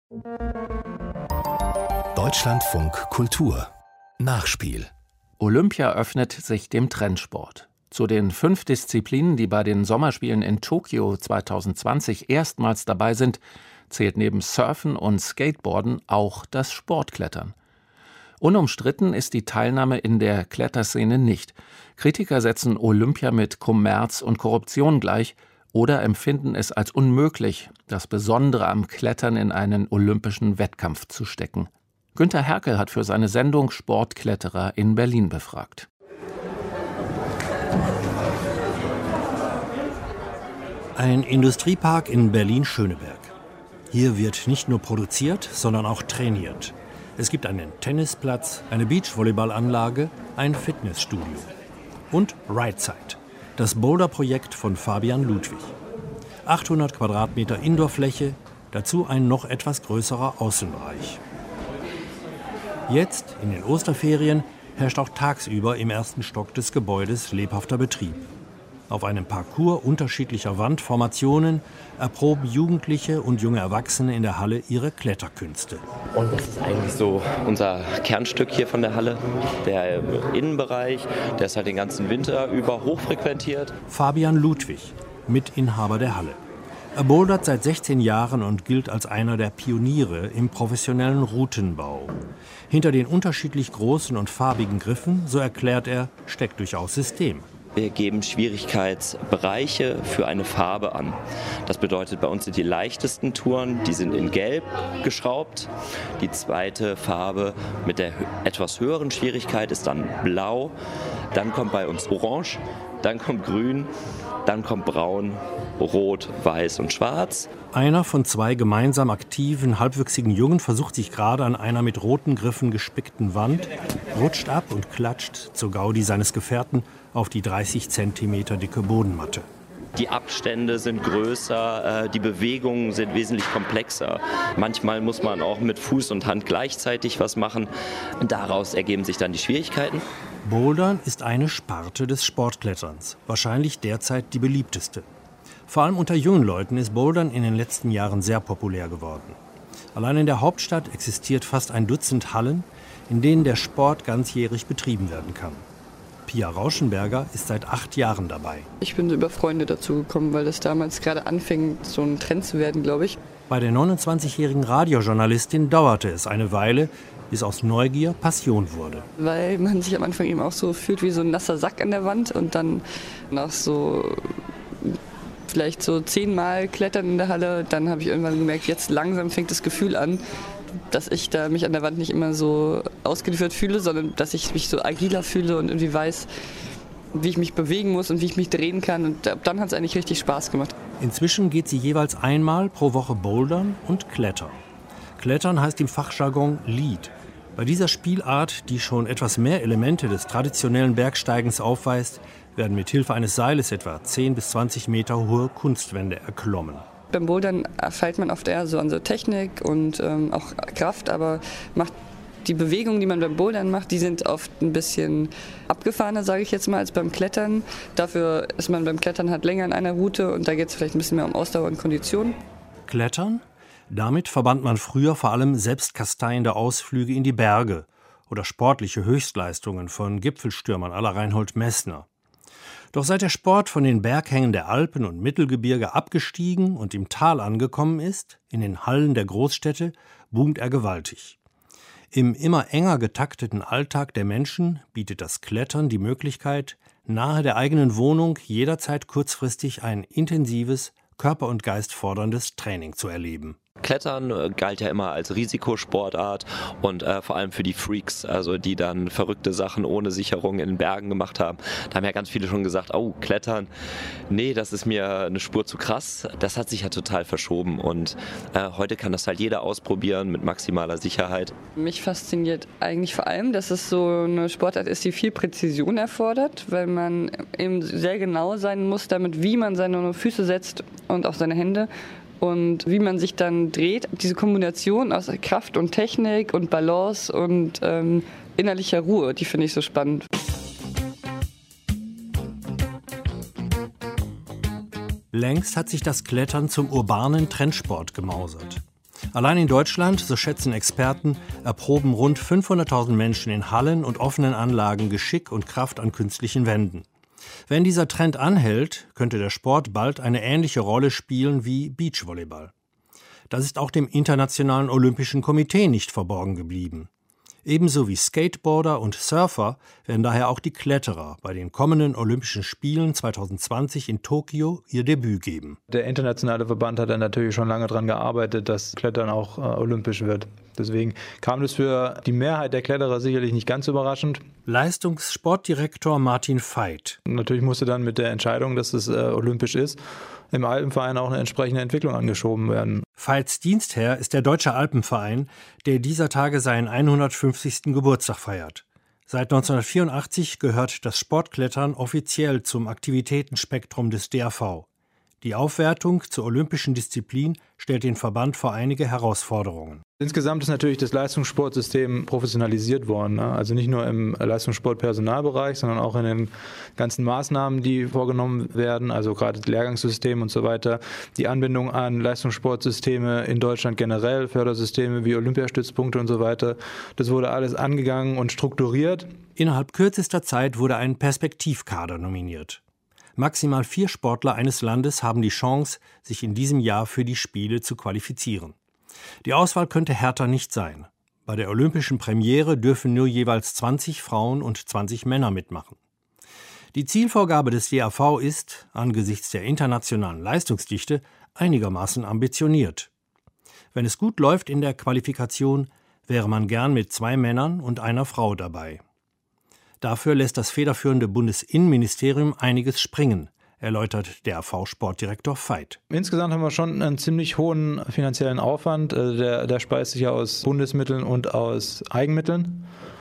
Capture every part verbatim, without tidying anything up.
Deutschlandfunk Kultur Nachspiel. Olympia öffnet sich dem Trendsport. Zu den fünf Disziplinen, die bei den Sommerspielen in Tokio zwanzig zwanzig erstmals dabei sind, zählt neben Surfen und Skateboarden auch das Sportklettern. Unumstritten ist die Teilnahme in der Kletterszene nicht. Kritiker setzen Olympia mit Kommerz und Korruption gleich oder empfinden es als unmöglich, das Besondere am Klettern in einen olympischen Wettkampf zu stecken. Günter Herkel hat für seine Sendung Sportkletterer in Berlin befragt. Ein Industriepark in Berlin-Schöneberg. Hier wird nicht nur produziert, sondern auch trainiert. Es gibt einen Tennisplatz, eine Beachvolleyballanlage, ein Fitnessstudio. Und Rightside, das Boulder-Projekt von Fabian Ludwig. achthundert Quadratmeter Indoorfläche, dazu ein noch etwas größerer Außenbereich. Jetzt, in den Osterferien, herrscht auch tagsüber im ersten Stock des Gebäudes lebhafter Betrieb. Auf einem Parcours unterschiedlicher Wandformationen erproben Jugendliche und junge Erwachsene in der Halle ihre Kletterkünste. Und das ist eigentlich so unser Kernstück hier von der Halle. Der Innenbereich, der ist halt den ganzen Winter über hochfrequentiert. Fabian Ludwig, Mitinhaber der Halle. Er bouldert seit sechzehn Jahren und gilt als einer der Pioniere im professionellen Routenbau. Hinter den unterschiedlich großen und farbigen Griffen, so erklärt er, steckt durchaus System. Wir geben Schwierigkeitsbereiche für eine Farbe an. Das bedeutet, bei uns sind die leichtesten Touren, die sind in Gelb geschraubt. Die zweite Farbe mit der etwas höheren Schwierigkeit ist dann Blau. Dann kommt bei uns Orange, dann kommt Grün, dann kommt Braun, Rot, Weiß und Schwarz. Einer von zwei gemeinsam aktiven, halbwüchsigen Jungen versucht sich gerade an einer mit roten Griffen gespickten Wand, rutscht ab und klatscht zur Gaudi seines Gefährten auf die dreißig Zentimeter dicke Bodenmatte. Die Abstände sind größer, die Bewegungen sind wesentlich komplexer. Manchmal muss man auch mit Fuß und Hand gleichzeitig was machen. Daraus ergeben sich dann die Schwierigkeiten. Bouldern ist eine Sparte des Sportkletterns, wahrscheinlich derzeit die beliebteste. Vor allem unter jungen Leuten ist Bouldern in den letzten Jahren sehr populär geworden. Allein in der Hauptstadt existiert fast ein Dutzend Hallen, in denen der Sport ganzjährig betrieben werden kann. Pia Rauschenberger ist seit acht Jahren dabei. Ich bin über Freunde dazu gekommen, weil das damals gerade anfing, so ein Trend zu werden, glaube ich. Bei der neunundzwanzigjährigen Radiojournalistin dauerte es eine Weile, bis aus Neugier Passion wurde. Weil man sich am Anfang eben auch so fühlt wie so ein nasser Sack an der Wand und dann nach so vielleicht so zehnmal Klettern in der Halle, dann habe ich irgendwann gemerkt, jetzt langsam fängt das Gefühl an, dass ich da mich an der Wand nicht immer so ausgeliefert fühle, sondern dass ich mich so agiler fühle und irgendwie weiß, wie ich mich bewegen muss und wie ich mich drehen kann. Und dann hat es eigentlich richtig Spaß gemacht. Inzwischen geht sie jeweils einmal pro Woche bouldern und klettern. Klettern heißt im Fachjargon Lead. Bei dieser Spielart, die schon etwas mehr Elemente des traditionellen Bergsteigens aufweist, werden mit Hilfe eines Seiles etwa zehn bis zwanzig Meter hohe Kunstwände erklommen. Beim Bouldern feilt man oft eher so an so Technik und ähm, auch Kraft, aber macht die Bewegungen, die man beim Bouldern macht, die sind oft ein bisschen abgefahrener, sage ich jetzt mal, als beim Klettern. Dafür ist man beim Klettern halt länger in einer Route und da geht es vielleicht ein bisschen mehr um Ausdauer und Kondition. Klettern? Damit verband man früher vor allem selbstkasteiende Ausflüge in die Berge oder sportliche Höchstleistungen von Gipfelstürmern à la Reinhold Messner. Doch seit der Sport von den Berghängen der Alpen und Mittelgebirge abgestiegen und im Tal angekommen ist, in den Hallen der Großstädte, boomt er gewaltig. Im immer enger getakteten Alltag der Menschen bietet das Klettern die Möglichkeit, nahe der eigenen Wohnung jederzeit kurzfristig ein intensives, körper- und geistforderndes Training zu erleben. Klettern äh, galt ja immer als Risikosportart und äh, vor allem für die Freaks, also die dann verrückte Sachen ohne Sicherung in den Bergen gemacht haben. Da haben ja ganz viele schon gesagt, oh, Klettern, nee, das ist mir eine Spur zu krass. Das hat sich ja total verschoben und äh, heute kann das halt jeder ausprobieren mit maximaler Sicherheit. Mich fasziniert eigentlich vor allem, dass es so eine Sportart ist, die viel Präzision erfordert, weil man eben sehr genau sein muss damit, wie man seine Füße setzt und auch seine Hände. Und wie man sich dann dreht, diese Kombination aus Kraft und Technik und Balance und ähm, innerlicher Ruhe, die finde ich so spannend. Längst hat sich das Klettern zum urbanen Trendsport gemausert. Allein in Deutschland, so schätzen Experten, erproben rund fünfhunderttausend Menschen in Hallen und offenen Anlagen Geschick und Kraft an künstlichen Wänden. Wenn dieser Trend anhält, könnte der Sport bald eine ähnliche Rolle spielen wie Beachvolleyball. Das ist auch dem Internationalen Olympischen Komitee nicht verborgen geblieben. Ebenso wie Skateboarder und Surfer werden daher auch die Kletterer bei den kommenden Olympischen Spielen zwanzig zwanzig in Tokio ihr Debüt geben. Der internationale Verband hat dann natürlich schon lange daran gearbeitet, dass Klettern auch äh, olympisch wird. Deswegen kam das für die Mehrheit der Kletterer sicherlich nicht ganz überraschend. Leistungssportdirektor Martin Veit. Natürlich musste dann mit der Entscheidung, dass es äh, olympisch ist, im Alpenverein auch eine entsprechende Entwicklung angeschoben werden. Veits Dienstherr ist der Deutsche Alpenverein, der dieser Tage seinen hundertfünfzigsten Geburtstag feiert. Seit neunzehnhundertvierundachtzig gehört das Sportklettern offiziell zum Aktivitätenspektrum des D A V. Die Aufwertung zur olympischen Disziplin stellt den Verband vor einige Herausforderungen. Insgesamt ist natürlich das Leistungssportsystem professionalisiert worden. Also nicht nur im Leistungssportpersonalbereich, sondern auch in den ganzen Maßnahmen, die vorgenommen werden, also gerade das Lehrgangssystem und so weiter. Die Anbindung an Leistungssportsysteme in Deutschland generell, Fördersysteme wie Olympiastützpunkte und so weiter. Das wurde alles angegangen und strukturiert. Innerhalb kürzester Zeit wurde ein Perspektivkader nominiert. Maximal vier Sportler eines Landes haben die Chance, sich in diesem Jahr für die Spiele zu qualifizieren. Die Auswahl könnte härter nicht sein. Bei der olympischen Premiere dürfen nur jeweils zwanzig Frauen und zwanzig Männer mitmachen. Die Zielvorgabe des D A V ist, angesichts der internationalen Leistungsdichte, einigermaßen ambitioniert. Wenn es gut läuft in der Qualifikation, wäre man gern mit zwei Männern und einer Frau dabei. Dafür lässt das federführende Bundesinnenministerium einiges springen, erläutert der A V-Sportdirektor Veit. Insgesamt haben wir schon einen ziemlich hohen finanziellen Aufwand. Der, der speist sich ja aus Bundesmitteln und aus Eigenmitteln.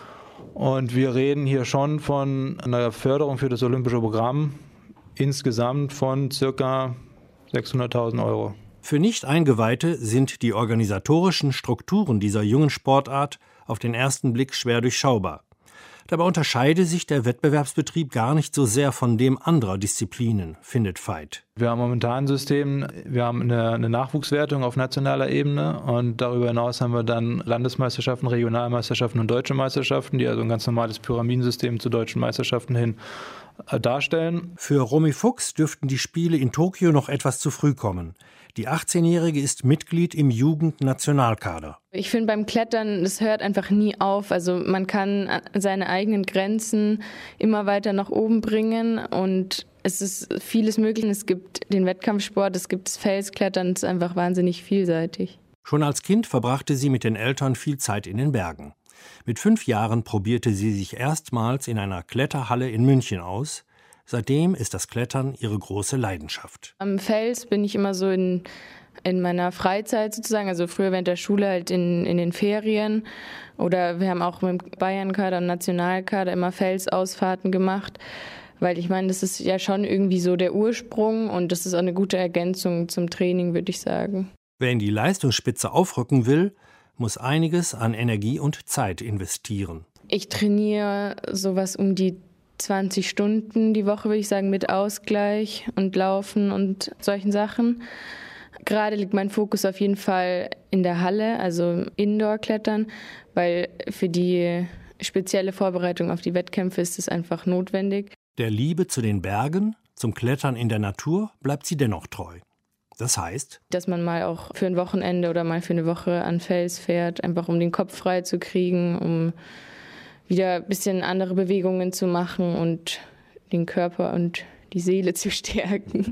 Und wir reden hier schon von einer Förderung für das olympische Programm insgesamt von ca. sechshunderttausend Euro. Für Nicht-Eingeweihte sind die organisatorischen Strukturen dieser jungen Sportart auf den ersten Blick schwer durchschaubar. Dabei unterscheide sich der Wettbewerbsbetrieb gar nicht so sehr von dem anderer Disziplinen, findet Veit. Wir haben momentan ein System, wir haben eine, eine Nachwuchswertung auf nationaler Ebene und darüber hinaus haben wir dann Landesmeisterschaften, Regionalmeisterschaften und deutsche Meisterschaften, die also ein ganz normales Pyramidensystem zu deutschen Meisterschaften hin darstellen. Für Romy Fuchs dürften die Spiele in Tokio noch etwas zu früh kommen. Die achtzehnjährige ist Mitglied im Jugendnationalkader. Ich finde beim Klettern, das hört einfach nie auf. Also man kann seine eigenen Grenzen immer weiter nach oben bringen und es ist vieles möglich. Es gibt den Wettkampfsport, es gibt das Felsklettern, es ist einfach wahnsinnig vielseitig. Schon als Kind verbrachte sie mit den Eltern viel Zeit in den Bergen. Mit fünf Jahren probierte sie sich erstmals in einer Kletterhalle in München aus. Seitdem ist das Klettern ihre große Leidenschaft. Am Fels bin ich immer so in, in meiner Freizeit sozusagen, also früher während der Schule halt in, in den Ferien. Oder wir haben auch mit dem Bayernkader und Nationalkader immer Felsausfahrten gemacht. Weil ich meine, das ist ja schon irgendwie so der Ursprung und das ist auch eine gute Ergänzung zum Training, würde ich sagen. Wer in die Leistungsspitze aufrücken will, muss einiges an Energie und Zeit investieren. Ich trainiere sowas um die zwanzig Stunden die Woche, würde ich sagen, mit Ausgleich und Laufen und solchen Sachen. Gerade liegt mein Fokus auf jeden Fall in der Halle, also Indoor-Klettern, weil für die spezielle Vorbereitung auf die Wettkämpfe ist es einfach notwendig. Der Liebe zu den Bergen, zum Klettern in der Natur bleibt sie dennoch treu. Das heißt, dass man mal auch für ein Wochenende oder mal für eine Woche an Fels fährt, einfach um den Kopf frei zu kriegen, um wieder ein bisschen andere Bewegungen zu machen und den Körper und die Seele zu stärken.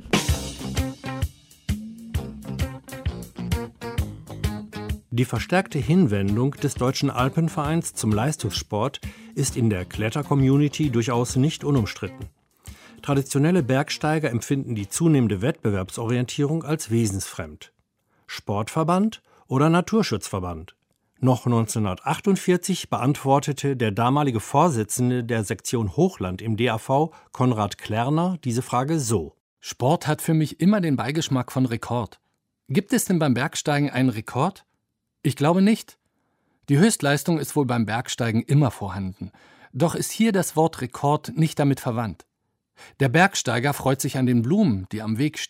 Die verstärkte Hinwendung des Deutschen Alpenvereins zum Leistungssport ist in der Kletter-Community durchaus nicht unumstritten. Traditionelle Bergsteiger empfinden die zunehmende Wettbewerbsorientierung als wesensfremd. Sportverband oder Naturschutzverband? Noch neunzehnhundertachtundvierzig beantwortete der damalige Vorsitzende der Sektion Hochland im D A V, Konrad Klerner, diese Frage so. Sport hat für mich immer den Beigeschmack von Rekord. Gibt es denn beim Bergsteigen einen Rekord? Ich glaube nicht. Die Höchstleistung ist wohl beim Bergsteigen immer vorhanden. Doch ist hier das Wort Rekord nicht damit verwandt. Der Bergsteiger freut sich an den Blumen, die am Weg stehen,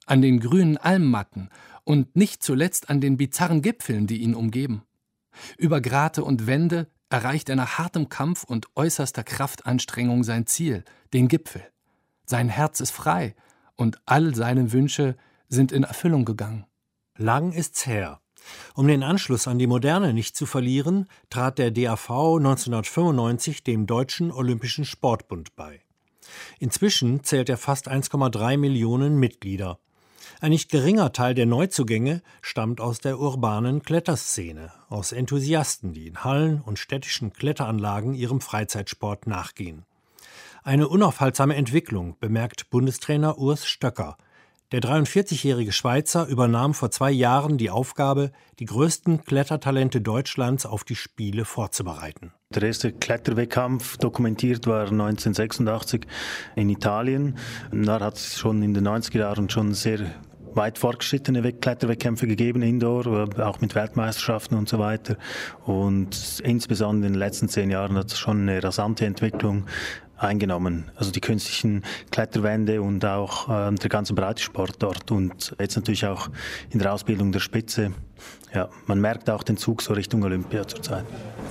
an den grünen Almmatten und nicht zuletzt an den bizarren Gipfeln, die ihn umgeben. Über Grate und Wände erreicht er nach hartem Kampf und äußerster Kraftanstrengung sein Ziel, den Gipfel. Sein Herz ist frei und all seine Wünsche sind in Erfüllung gegangen. Lang ist's her. Um den Anschluss an die Moderne nicht zu verlieren, trat der D A V neunzehnhundertfünfundneunzig dem Deutschen Olympischen Sportbund bei. Inzwischen zählt er fast eins Komma drei Millionen Mitglieder. Ein nicht geringer Teil der Neuzugänge stammt aus der urbanen Kletterszene, aus Enthusiasten, die in Hallen und städtischen Kletteranlagen ihrem Freizeitsport nachgehen. Eine unaufhaltsame Entwicklung, bemerkt Bundestrainer Urs Stöcker. Der dreiundvierzigjährige Schweizer übernahm vor zwei Jahren die Aufgabe, die größten Klettertalente Deutschlands auf die Spiele vorzubereiten. Der erste Kletterwettkampf dokumentiert war neunzehnhundertsechsundachtzig in Italien. Da hat es schon in den neunziger Jahren schon sehr weit fortgeschrittene Kletterwettkämpfe gegeben, Indoor, auch mit Weltmeisterschaften und so weiter. Und insbesondere in den letzten zehn Jahren hat es schon eine rasante Entwicklung eingenommen. Also die künstlichen Kletterwände und auch äh, der ganze Breitensport dort und jetzt natürlich auch in der Ausbildung der Spitze. Ja, man merkt auch den Zug so Richtung Olympia zurzeit.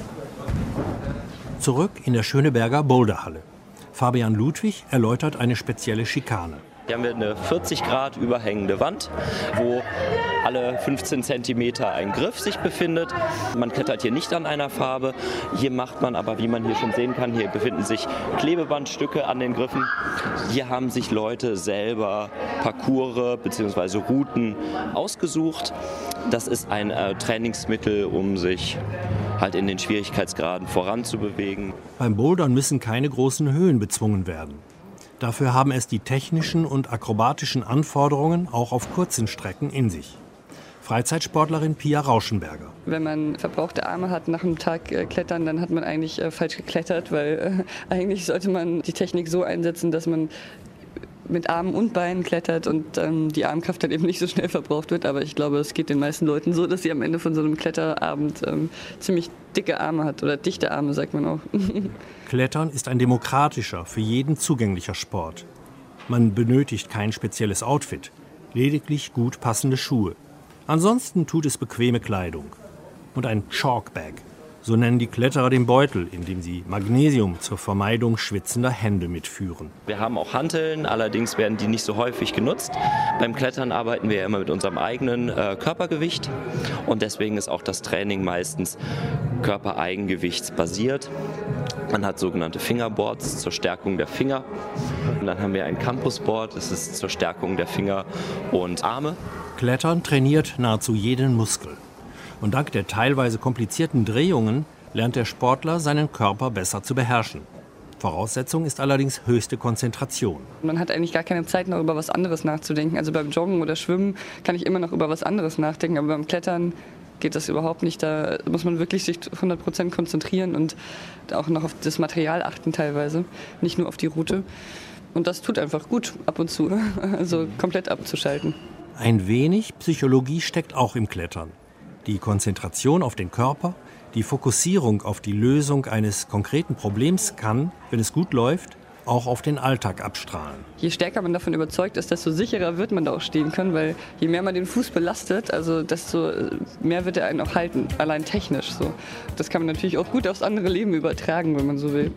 Zurück in der Schöneberger Boulderhalle. Fabian Ludwig erläutert eine spezielle Schikane. Hier haben wir eine vierzig Grad überhängende Wand, wo alle fünfzehn Zentimeter ein Griff sich befindet. Man klettert hier nicht an einer Farbe. Hier macht man aber, wie man hier schon sehen kann, hier befinden sich Klebebandstücke an den Griffen. Hier haben sich Leute selber Parcours bzw. Routen ausgesucht. Das ist ein äh, Trainingsmittel, um sich halt in den Schwierigkeitsgraden voranzubewegen. Beim Bouldern müssen keine großen Höhen bezwungen werden. Dafür haben es die technischen und akrobatischen Anforderungen auch auf kurzen Strecken in sich. Freizeitsportlerin Pia Rauschenberger. Wenn man verbrauchte Arme hat nach einem Tag äh, klettern, dann hat man eigentlich äh, falsch geklettert, weil äh, eigentlich sollte man die Technik so einsetzen, dass man mit Armen und Beinen klettert und ähm, die Armkraft dann eben nicht so schnell verbraucht wird. Aber ich glaube, es geht den meisten Leuten so, dass sie am Ende von so einem Kletterabend ähm, ziemlich dicke Arme hat oder dichte Arme, sagt man auch. Klettern ist ein demokratischer, für jeden zugänglicher Sport. Man benötigt kein spezielles Outfit, lediglich gut passende Schuhe. Ansonsten tut es bequeme Kleidung. Und ein Chalkbag, so nennen die Kletterer den Beutel, in dem sie Magnesium zur Vermeidung schwitzender Hände mitführen. Wir haben auch Hanteln, allerdings werden die nicht so häufig genutzt. Beim Klettern arbeiten wir ja immer mit unserem eigenen äh, Körpergewicht und deswegen ist auch das Training meistens körpereigengewichtsbasiert. Man hat sogenannte Fingerboards zur Stärkung der Finger. Und dann haben wir ein Campusboard, das ist zur Stärkung der Finger und Arme. Klettern trainiert nahezu jeden Muskel. Und dank der teilweise komplizierten Drehungen lernt der Sportler, seinen Körper besser zu beherrschen. Voraussetzung ist allerdings höchste Konzentration. Man hat eigentlich gar keine Zeit, noch über was anderes nachzudenken. Also beim Joggen oder Schwimmen kann ich immer noch über was anderes nachdenken, aber beim Klettern geht das überhaupt nicht. Da muss man wirklich sich hundert Prozent konzentrieren und auch noch auf das Material achten teilweise, nicht nur auf die Route. Und das tut einfach gut ab und zu, also komplett abzuschalten. Ein wenig Psychologie steckt auch im Klettern. Die Konzentration auf den Körper, die Fokussierung auf die Lösung eines konkreten Problems kann, wenn es gut läuft, auch auf den Alltag abstrahlen. Je stärker man davon überzeugt ist, desto sicherer wird man da auch stehen können, weil je mehr man den Fuß belastet, also desto mehr wird er einen auch halten, allein technisch so. Das kann man natürlich auch gut aufs andere Leben übertragen, wenn man so will.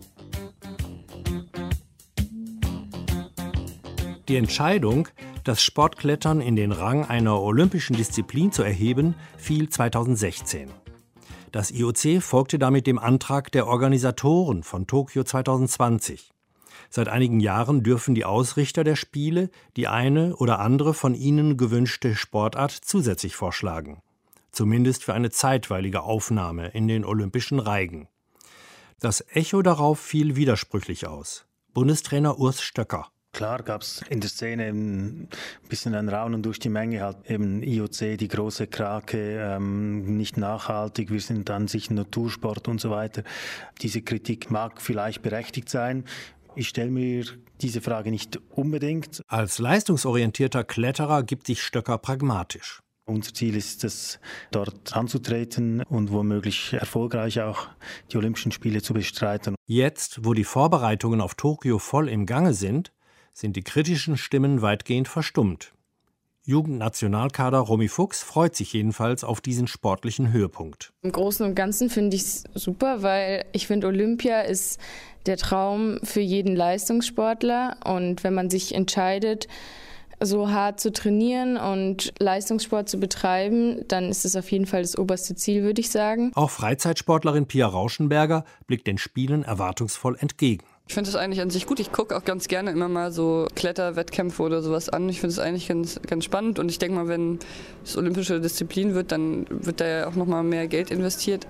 Die Entscheidung, das Sportklettern in den Rang einer olympischen Disziplin zu erheben, fiel zweitausendsechzehn. Das I O C folgte damit dem Antrag der Organisatoren von Tokio zweitausendzwanzig. Seit einigen Jahren dürfen die Ausrichter der Spiele die eine oder andere von ihnen gewünschte Sportart zusätzlich vorschlagen. Zumindest für eine zeitweilige Aufnahme in den olympischen Reigen. Das Echo darauf fiel widersprüchlich aus. Bundestrainer Urs Stöcker. Klar gab es in der Szene ein bisschen ein Raunen durch die Menge, halt eben I O C, die große Krake, ähm, nicht nachhaltig, wir sind an sich ein Natursport und so weiter. Diese Kritik mag vielleicht berechtigt sein. Ich stelle mir diese Frage nicht unbedingt. Als leistungsorientierter Kletterer gibt sich Stöcker pragmatisch. Unser Ziel ist es, dort anzutreten und womöglich erfolgreich auch die Olympischen Spiele zu bestreiten. Jetzt, wo die Vorbereitungen auf Tokio voll im Gange sind, sind die kritischen Stimmen weitgehend verstummt. Jugendnationalkader Romy Fuchs freut sich jedenfalls auf diesen sportlichen Höhepunkt. Im Großen und Ganzen finde ich es super, weil ich finde, Olympia ist der Traum für jeden Leistungssportler. Und wenn man sich entscheidet, so hart zu trainieren und Leistungssport zu betreiben, dann ist es auf jeden Fall das oberste Ziel, würde ich sagen. Auch Freizeitsportlerin Pia Rauschenberger blickt den Spielen erwartungsvoll entgegen. Ich finde es eigentlich an sich gut. Ich gucke auch ganz gerne immer mal so Kletterwettkämpfe oder sowas an. Ich finde es eigentlich ganz, ganz spannend. Und ich denke mal, wenn es olympische Disziplin wird, dann wird da ja auch noch mal mehr Geld investiert.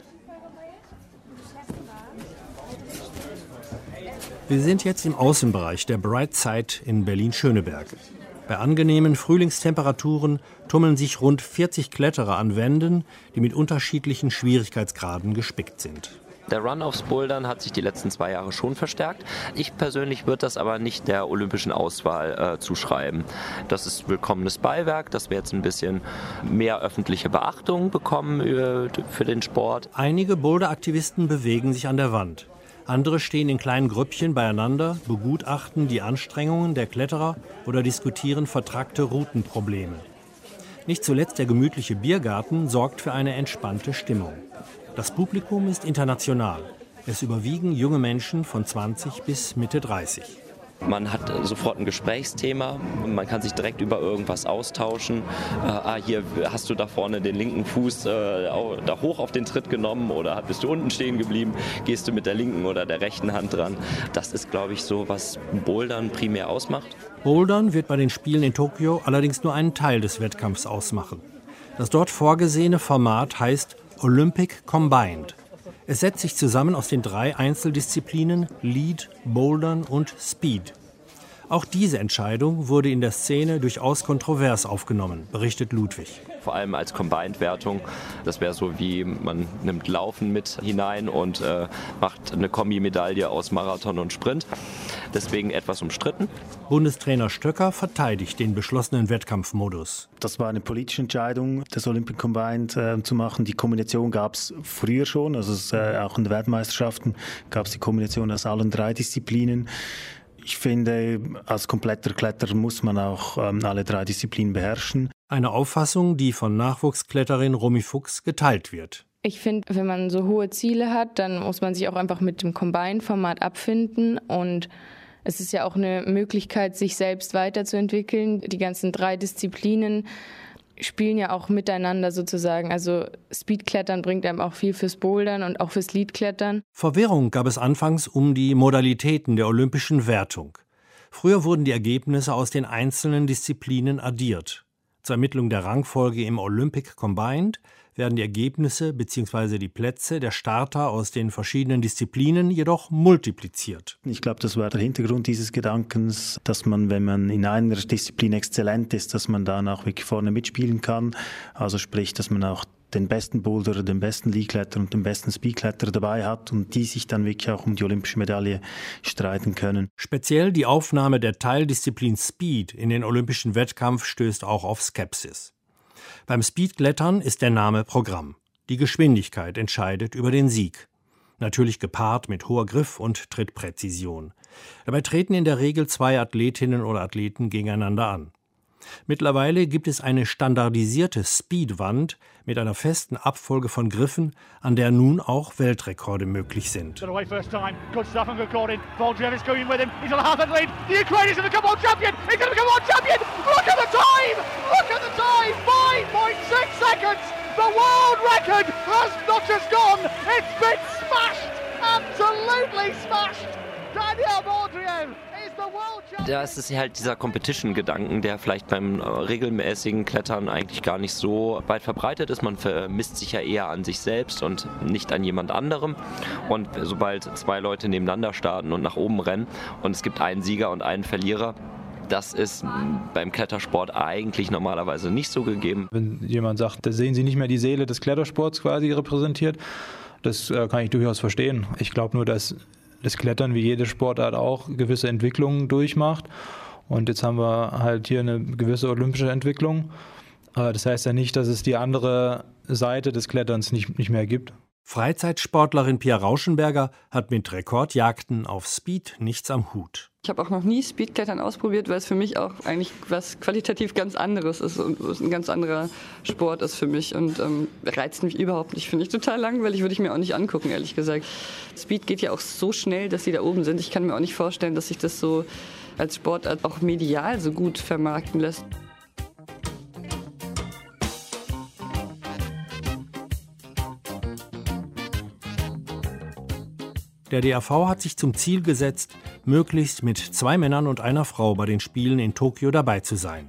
Wir sind jetzt im Außenbereich der Bright Side in Berlin-Schöneberg. Bei angenehmen Frühlingstemperaturen tummeln sich rund vierzig Kletterer an Wänden, die mit unterschiedlichen Schwierigkeitsgraden gespickt sind. Der Run aufs Bouldern hat sich die letzten zwei Jahre schon verstärkt. Ich persönlich würde das aber nicht der olympischen Auswahl äh, zuschreiben. Das ist willkommenes Beiwerk, dass wir jetzt ein bisschen mehr öffentliche Beachtung bekommen äh, für den Sport. Einige Boulderaktivisten bewegen sich an der Wand. Andere stehen in kleinen Grüppchen beieinander, begutachten die Anstrengungen der Kletterer oder diskutieren vertrackte Routenprobleme. Nicht zuletzt der gemütliche Biergarten sorgt für eine entspannte Stimmung. Das Publikum ist international. Es überwiegen junge Menschen von zwanzig bis Mitte dreißig. Man hat sofort ein Gesprächsthema, man kann sich direkt über irgendwas austauschen. Äh, ah, hier hast du da vorne den linken Fuß äh, da hoch auf den Tritt genommen oder bist du unten stehen geblieben, gehst du mit der linken oder der rechten Hand dran. Das ist, glaube ich, so, was Bouldern primär ausmacht. Bouldern wird bei den Spielen in Tokio allerdings nur einen Teil des Wettkampfs ausmachen. Das dort vorgesehene Format heißt Olympic Combined. Es setzt sich zusammen aus den drei Einzeldisziplinen Lead, Bouldern und Speed. Auch diese Entscheidung wurde in der Szene durchaus kontrovers aufgenommen, berichtet Ludwig. Vor allem als Combined-Wertung. Das wäre so wie, man nimmt Laufen mit hinein und äh, macht eine Kombi-Medaille aus Marathon und Sprint. Deswegen etwas umstritten. Bundestrainer Stöcker verteidigt den beschlossenen Wettkampfmodus. Das war eine politische Entscheidung, das Olympic Combined äh, zu machen. Die Kombination gab es früher schon, also es, äh, auch in den Weltmeisterschaften gab es die Kombination aus allen drei Disziplinen. Ich finde, als kompletter Kletterer muss man auch ähm, alle drei Disziplinen beherrschen. Eine Auffassung, die von Nachwuchskletterin Romy Fuchs geteilt wird. Ich finde, wenn man so hohe Ziele hat, dann muss man sich auch einfach mit dem Combine-Format abfinden. Und es ist ja auch eine Möglichkeit, sich selbst weiterzuentwickeln. Die ganzen drei Disziplinen spielen ja auch miteinander sozusagen. Also Speedklettern bringt einem auch viel fürs Bouldern und auch fürs Leadklettern. Verwirrung gab es anfangs um die Modalitäten der olympischen Wertung. Früher wurden die Ergebnisse aus den einzelnen Disziplinen addiert. Zur Ermittlung der Rangfolge im Olympic Combined werden die Ergebnisse bzw. die Plätze der Starter aus den verschiedenen Disziplinen jedoch multipliziert. Ich glaube, das war der Hintergrund dieses Gedankens, dass man, wenn man in einer Disziplin exzellent ist, dass man dann auch wirklich vorne mitspielen kann. Also sprich, dass man auch den besten Boulderer, den besten Leadkletterer und den besten Speedkletterer dabei hat und die sich dann wirklich auch um die olympische Medaille streiten können. Speziell die Aufnahme der Teildisziplin Speed in den olympischen Wettkampf stößt auch auf Skepsis. Beim Speedklettern ist der Name Programm. Die Geschwindigkeit entscheidet über den Sieg. Natürlich gepaart mit hoher Griff- und Trittpräzision. Dabei treten in der Regel zwei Athletinnen oder Athleten gegeneinander an. Mittlerweile gibt es eine standardisierte Speedwand mit einer festen Abfolge von Griffen, an der nun auch Weltrekorde möglich sind. Da ist es halt dieser Competition-Gedanken, der vielleicht beim äh, regelmäßigen Klettern eigentlich gar nicht so weit verbreitet ist. Man vermisst sich ja eher an sich selbst und nicht an jemand anderem. Und sobald zwei Leute nebeneinander starten und nach oben rennen und es gibt einen Sieger und einen Verlierer, das ist beim Klettersport eigentlich normalerweise nicht so gegeben. Wenn jemand sagt, da sehen Sie nicht mehr die Seele des Klettersports quasi repräsentiert, das äh, kann ich durchaus verstehen. Ich glaube nur, dass das Klettern wie jede Sportart auch gewisse Entwicklungen durchmacht. Und jetzt haben wir halt hier eine gewisse olympische Entwicklung. Das heißt ja nicht, dass es die andere Seite des Kletterns nicht, nicht mehr gibt. Freizeitsportlerin Pia Rauschenberger hat mit Rekordjagden auf Speed nichts am Hut. Ich habe auch noch nie Speedklettern ausprobiert, weil es für mich auch eigentlich was qualitativ ganz anderes ist und es ein ganz anderer Sport ist für mich und ähm, reizt mich überhaupt nicht. Finde ich total langweilig, würde ich mir auch nicht angucken, ehrlich gesagt. Speed geht ja auch so schnell, dass sie da oben sind. Ich kann mir auch nicht vorstellen, dass sich das so als Sportart auch medial so gut vermarkten lässt. Der D A V hat sich zum Ziel gesetzt, möglichst mit zwei Männern und einer Frau bei den Spielen in Tokio dabei zu sein.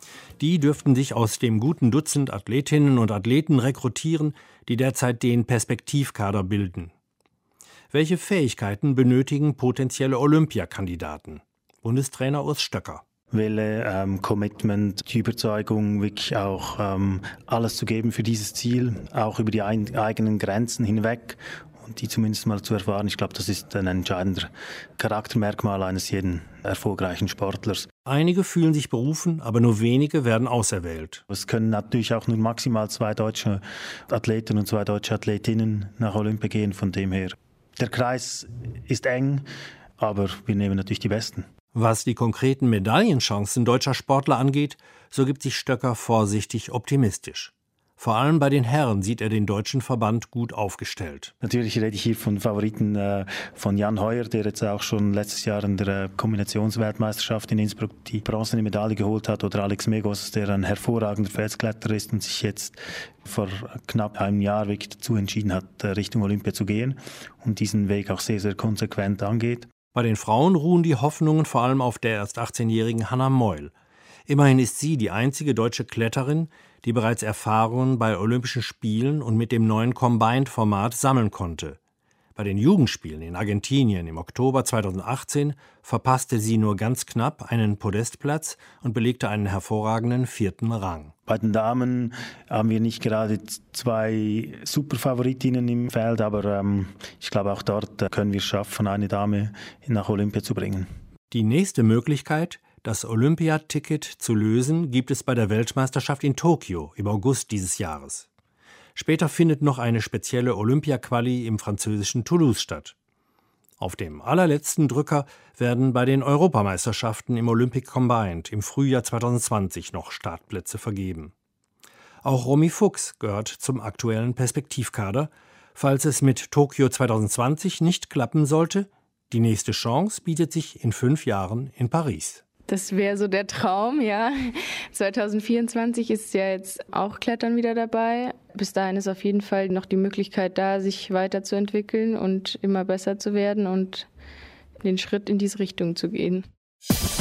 Die dürften sich aus dem guten Dutzend Athletinnen und Athleten rekrutieren, die derzeit den Perspektivkader bilden. Welche Fähigkeiten benötigen potenzielle Olympiakandidaten? Bundestrainer Urs Stöcker. Wille, ähm, Commitment, die Überzeugung, wirklich auch ähm, alles zu geben für dieses Ziel, auch über die ein, eigenen Grenzen hinweg. Und die zumindest mal zu erfahren, ich glaube, das ist ein entscheidender Charaktermerkmal eines jeden erfolgreichen Sportlers. Einige fühlen sich berufen, aber nur wenige werden auserwählt. Es können natürlich auch nur maximal zwei deutsche Athleten und zwei deutsche Athletinnen nach Olympia gehen, von dem her. Der Kreis ist eng, aber wir nehmen natürlich die Besten. Was die konkreten Medaillenchancen deutscher Sportler angeht, so gibt sich Stöcker vorsichtig optimistisch. Vor allem bei den Herren sieht er den deutschen Verband gut aufgestellt. Natürlich rede ich hier von Favoriten äh, von Jan Heuer, der jetzt auch schon letztes Jahr in der äh, Kombinationsweltmeisterschaft in Innsbruck die bronzene Medaille geholt hat, oder Alex Megos, der ein hervorragender Felskletterer ist und sich jetzt vor knapp einem Jahr wirklich dazu entschieden hat, äh, Richtung Olympia zu gehen und diesen Weg auch sehr, sehr konsequent angeht. Bei den Frauen ruhen die Hoffnungen vor allem auf der erst achtzehnjährigen Hannah Meul. Immerhin ist sie die einzige deutsche Kletterin, die bereits Erfahrungen bei Olympischen Spielen und mit dem neuen Combined-Format sammeln konnte. Bei den Jugendspielen in Argentinien im Oktober zweitausendachtzehn verpasste sie nur ganz knapp einen Podestplatz und belegte einen hervorragenden vierten Rang. Bei den Damen haben wir nicht gerade zwei Superfavoritinnen im Feld, aber ähm, ich glaube, auch dort äh, können wir es schaffen, eine Dame nach Olympia zu bringen. Die nächste Möglichkeit, das Olympiaticket zu lösen, gibt es bei der Weltmeisterschaft in Tokio im August dieses Jahres. Später findet noch eine spezielle Olympia-Quali im französischen Toulouse statt. Auf dem allerletzten Drücker werden bei den Europameisterschaften im Olympic Combined im Frühjahr zweitausendzwanzig noch Startplätze vergeben. Auch Romy Fuchs gehört zum aktuellen Perspektivkader, falls es mit Tokio zweitausendzwanzig nicht klappen sollte. Die nächste Chance bietet sich in fünf Jahren in Paris. Das wäre so der Traum, ja. zweitausendvierundzwanzig ist ja jetzt auch Klettern wieder dabei. Bis dahin ist auf jeden Fall noch die Möglichkeit da, sich weiterzuentwickeln und immer besser zu werden und den Schritt in diese Richtung zu gehen.